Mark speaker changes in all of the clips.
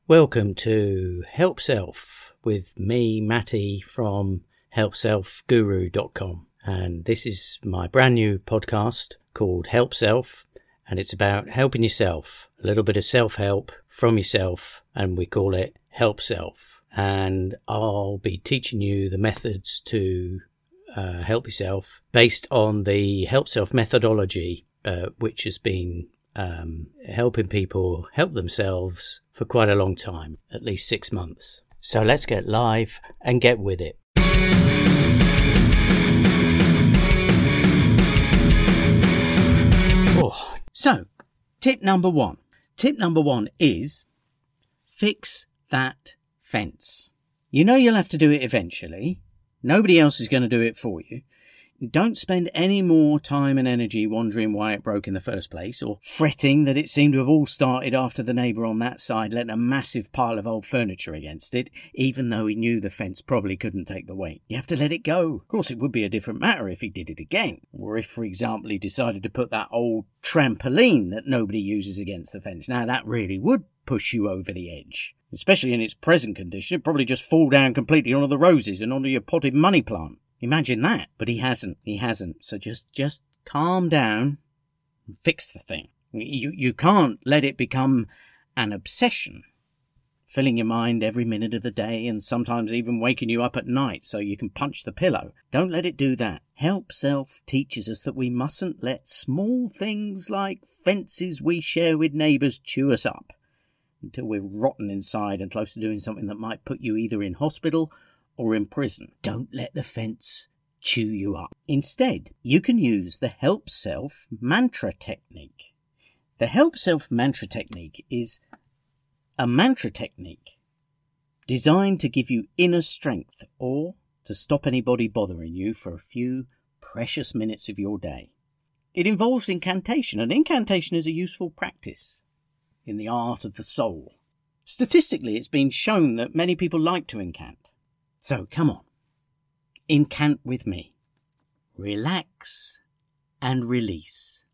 Speaker 1: Welcome to Help Self with me, Matty, from helpselfguru.com. And this is my brand new podcast called Help Self. And it's about helping yourself, a little bit of self-help from yourself. And we call it Help Self. And I'll be teaching you the methods to help yourself based on the Help Self methodology, which has been helping people help themselves for quite a long time, at least 6 months. So let's get live and get with it. So, tip number one. Tip number one is fix that fence. You know you'll have to do it eventually. Nobody else is going to do it for you. Don't spend any more time and energy wondering why it broke in the first place, or fretting that it seemed to have all started after the neighbour on that side let a massive pile of old furniture against it, even though he knew the fence probably couldn't take the weight. You have to let it go. Of course, it would be a different matter if he did it again, or if, for example, he decided to put that old trampoline that nobody uses against the fence. Now, that really would push you over the edge. Especially in its present condition, it'd probably just fall down completely onto the roses and onto your potted money plant. Imagine that. But he hasn't. So just calm down and fix the thing. You can't let it become an obsession, filling your mind every minute of the day and sometimes even waking you up at night so you can punch the pillow. Don't let it do that. Help Self teaches us that we mustn't let small things like fences we share with neighbours chew us up until we're rotten inside and close to doing something that might put you either in hospital or in prison. Don't let the fence chew you up. Instead, you can use the Help Self mantra technique. The Help Self mantra technique is a mantra technique designed to give you inner strength or to stop anybody bothering you for a few precious minutes of your day. It involves incantation, and incantation is a useful practice in the art of the soul. Statistically, it's been shown that many people like to incant. So, come on, incant with me. Relax and release.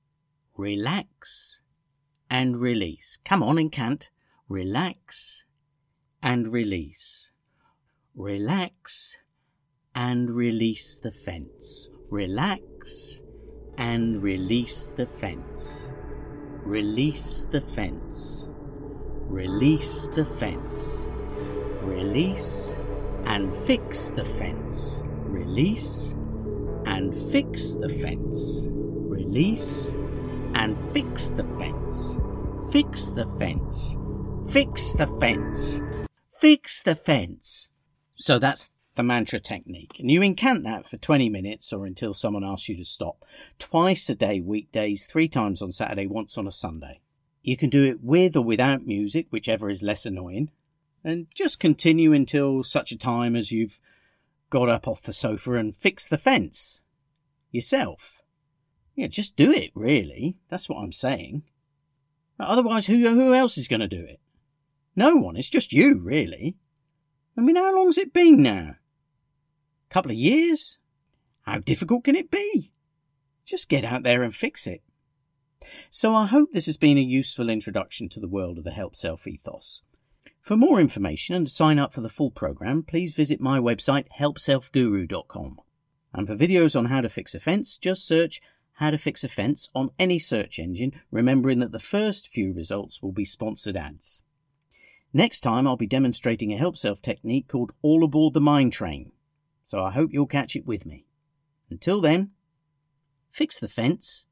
Speaker 1: Relax and release. Come on, incant. Relax and release. Relax and release the fence. Relax and release the fence. Release the fence. Release the fence. Release and fix the fence. Release and fix the fence. Release and fix the fence. Fix the fence. Fix the fence. Fix the fence. So that's the mantra technique. And you incant that for 20 minutes or until someone asks you to stop. Twice a day, weekdays, 3 times on Saturday, once on a Sunday. You can do it with or without music, whichever is less annoying. And just continue until such a time as you've got up off the sofa and fixed the fence yourself. Yeah, just do it, really. That's what I'm saying. Otherwise, who else is going to do it? No one. It's just you, really. I mean, how long's it been now? A couple of years? How difficult can it be? Just get out there and fix it. So I hope this has been a useful introduction to the world of the Help Self ethos. For more information and to sign up for the full program, please visit my website helpselfguru.com. And for videos on how to fix a fence, just search how to fix a fence on any search engine, remembering that the first few results will be sponsored ads. Next time I'll be demonstrating a Help Self technique called All Aboard the Mind Train, so I hope you'll catch it with me. Until then, fix the fence